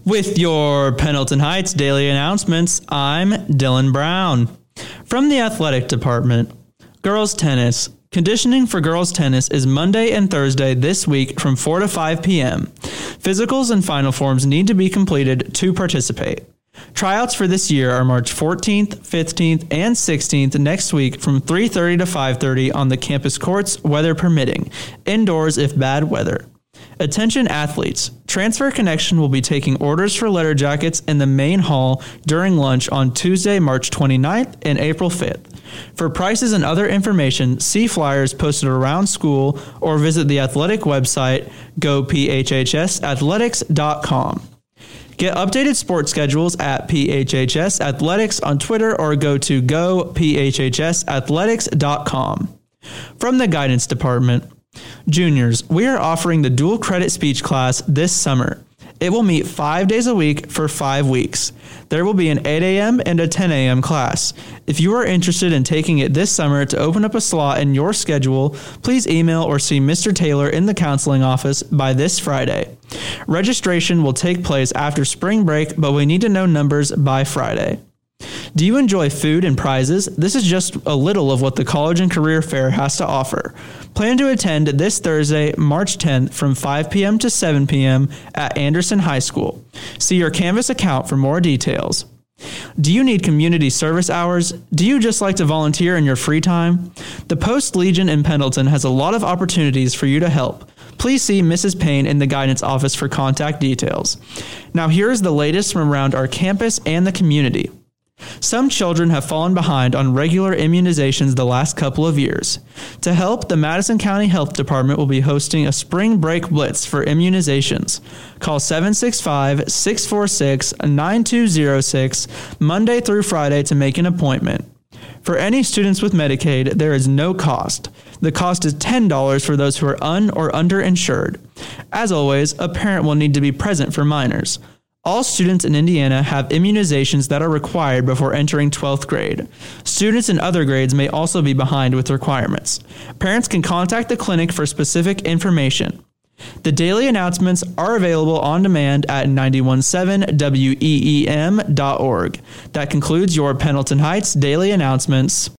With your Pendleton Heights daily announcements, I'm Dylan Brown. From the athletic department, girls tennis. Conditioning for girls tennis is Monday and Thursday this week from 4 to 5 p.m. Physicals and final forms need to be completed to participate. Tryouts for this year are March 14th, 15th, and 16th next week from 3:30 to 5:30 on the campus courts, weather permitting, indoors if bad weather. Attention athletes, Transfer Connection will be taking orders for letter jackets in the main hall during lunch on Tuesday, March 29th and April 5th. For prices and other information, see flyers posted around school or visit the athletic website, gophhsathletics.com. Get updated sports schedules at PHHS Athletics on Twitter or go to gophhsathletics.com. From the guidance department, juniors, we are offering the dual credit speech class this summer. It will meet 5 days a week for 5 weeks. There will be an 8 a.m. and a 10 a.m. class. If you are interested in taking it this summer to open up a slot in your schedule, please email or see Mr. Taylor in the counseling office by this Friday. Registration will take place after spring break, but we need to know numbers by Friday. Do you enjoy food and prizes? This is just a little of what the College and Career Fair has to offer. Plan to attend this Thursday, March 10th from 5 p.m. to 7 p.m. at Anderson High School. See your Canvas account for more details. Do you need community service hours? Do you just like to volunteer in your free time? The Post Legion in Pendleton has a lot of opportunities for you to help. Please see Mrs. Payne in the guidance office for contact details. Now here is the latest from around our campus and the community. Some children have fallen behind on regular immunizations the last couple of years. To help, the Madison County Health Department will be hosting a spring break blitz for immunizations. Call 765-646-9206 Monday through Friday to make an appointment. For any students with Medicaid, there is no cost. The cost is $10 for those who are or underinsured. As always, a parent will need to be present for minors. All students in Indiana have immunizations that are required before entering 12th grade. Students in other grades may also be behind with requirements. Parents can contact the clinic for specific information. The daily announcements are available on demand at 917weem.org. That concludes your Pendleton Heights daily announcements.